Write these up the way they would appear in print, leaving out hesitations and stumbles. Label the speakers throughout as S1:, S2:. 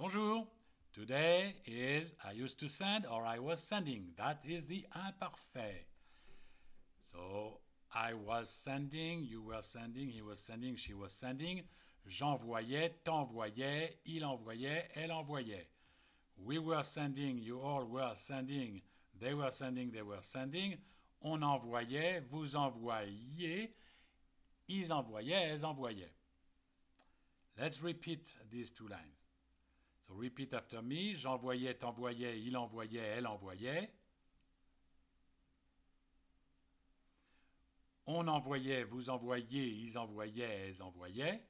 S1: Bonjour. Today is I used to send or I was sending. That is the imparfait. So I was sending, you were sending, he was sending, she was sending. J'envoyais, t'envoyais, il envoyait, elle envoyait. We were sending, you all were sending, they were sending, they were sending. On envoyait, vous envoyiez, ils envoyaient, elles envoyaient. Let's repeat these two lines. So repeat after me. J'envoyais, t'envoyais, il envoyait, elle envoyait. On envoyait, vous envoyiez, ils envoyaient, elles envoyaient.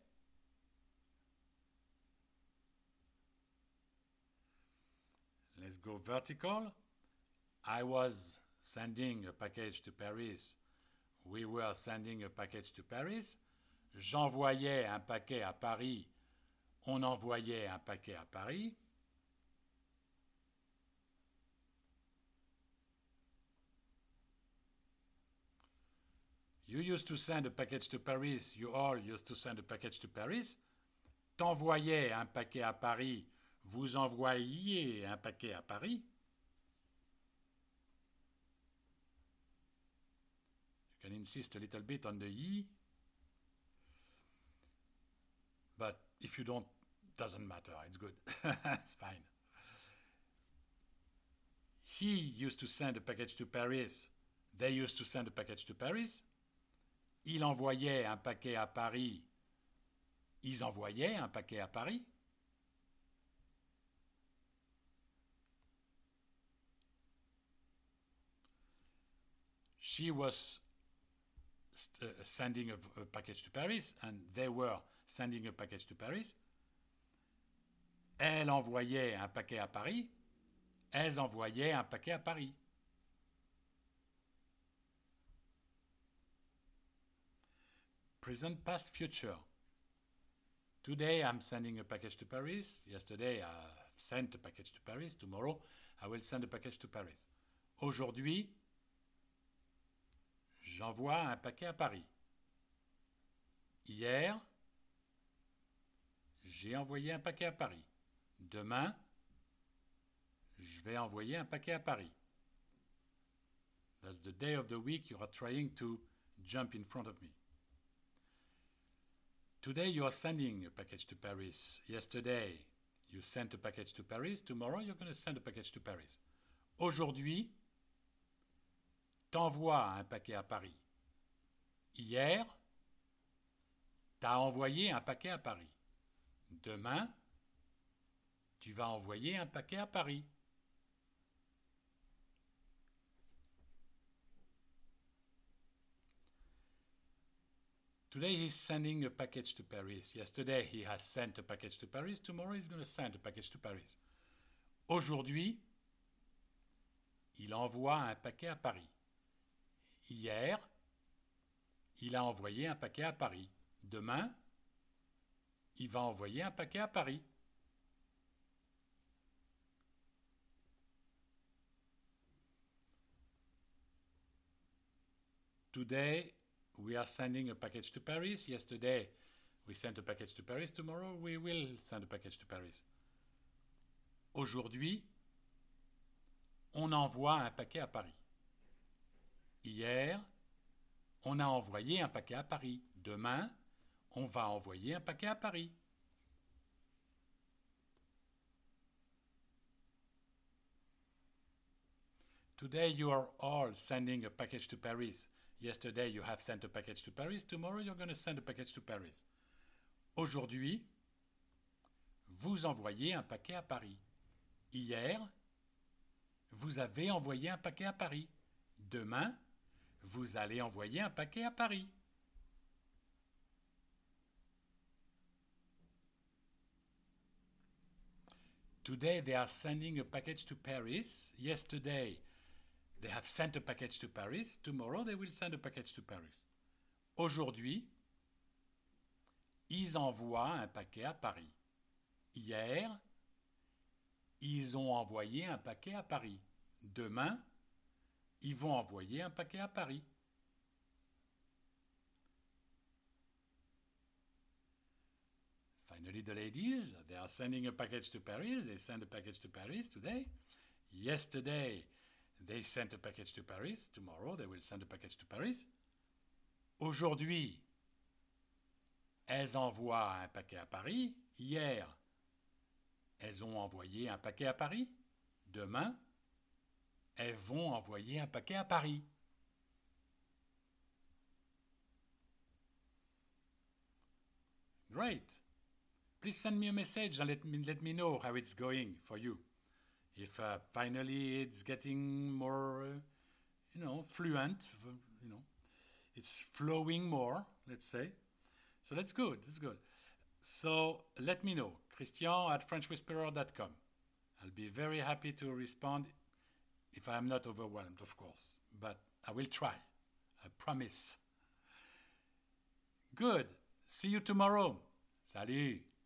S1: Let's go vertical. I was sending a package to Paris. We were sending a package to Paris. J'envoyais un paquet à Paris. On envoyait un paquet à Paris. You used to send a package to Paris. You all used to send a package to Paris. T'envoyais un paquet à Paris. Vous envoyiez un paquet à Paris. You can insist a little bit on the ye. But if you don't, doesn't matter. It's good. It's fine. He used to send a package to Paris. They used to send a package to Paris. Il envoyait un paquet à Paris. Ils envoyaient un paquet à Paris. She was sending a package to Paris, and they were sending a package to Paris. Elle envoyait un paquet à Paris. Elles envoyaient un paquet à Paris. Present, past, future. Today I'm sending a package to Paris. Yesterday I sent a package to Paris. Tomorrow I will send a package to Paris. Aujourd'hui, j'envoie un paquet à Paris. Hier, j'ai envoyé un paquet à Paris. Demain, je vais envoyer un paquet à Paris. That's the day of the week you are trying to jump in front of me. Today you are sending a package to Paris. Yesterday, you sent a package to Paris. Tomorrow, you're going to send a package to Paris. Aujourd'hui, t'envoies un paquet à Paris. Hier, t'as envoyé un paquet à Paris. Demain, tu vas envoyer un paquet à Paris. Today he's sending a package to Paris. Yesterday he has sent a package to Paris. Tomorrow he's going to send a package to Paris. Aujourd'hui, il envoie un paquet à Paris. Hier, il a envoyé un paquet à Paris. Demain, il va envoyer un paquet à Paris. Today, we are sending a package to Paris. Yesterday, we sent a package to Paris. Tomorrow, we will send a package to Paris. Aujourd'hui, on envoie un paquet à Paris. Hier, on a envoyé un paquet à Paris. Demain, on va envoyer un paquet à Paris. Today you are all sending a package to Paris. Yesterday you have sent a package to Paris. Tomorrow you're going to send a package to Paris. Aujourd'hui, vous envoyez un paquet à Paris. Hier, vous avez envoyé un paquet à Paris. Demain, vous allez envoyer un paquet à Paris. Today they are sending a package to Paris. Yesterday they have sent a package to Paris. Tomorrow they will send a package to Paris. Aujourd'hui, ils envoient un paquet à Paris. Hier, ils ont envoyé un paquet à Paris. Demain, ils vont envoyer un paquet à Paris. Finally, the ladies, they are sending a package to Paris. They send a package to Paris today. Yesterday, they sent a package to Paris. Tomorrow, they will send a package to Paris. Aujourd'hui, elles envoient un paquet à Paris. Hier, elles ont envoyé un paquet à Paris. Demain, elles vont envoyer un paquet à Paris. Great. Please send me a message and let me know how it's going for you. If finally it's getting more, fluent, it's flowing more, let's say. So that's good, that's good. So let me know, Christian@FrenchWhisperer.com. I'll be very happy to respond if I'm not overwhelmed, of course. But I will try, I promise. Good. See you tomorrow. Salut.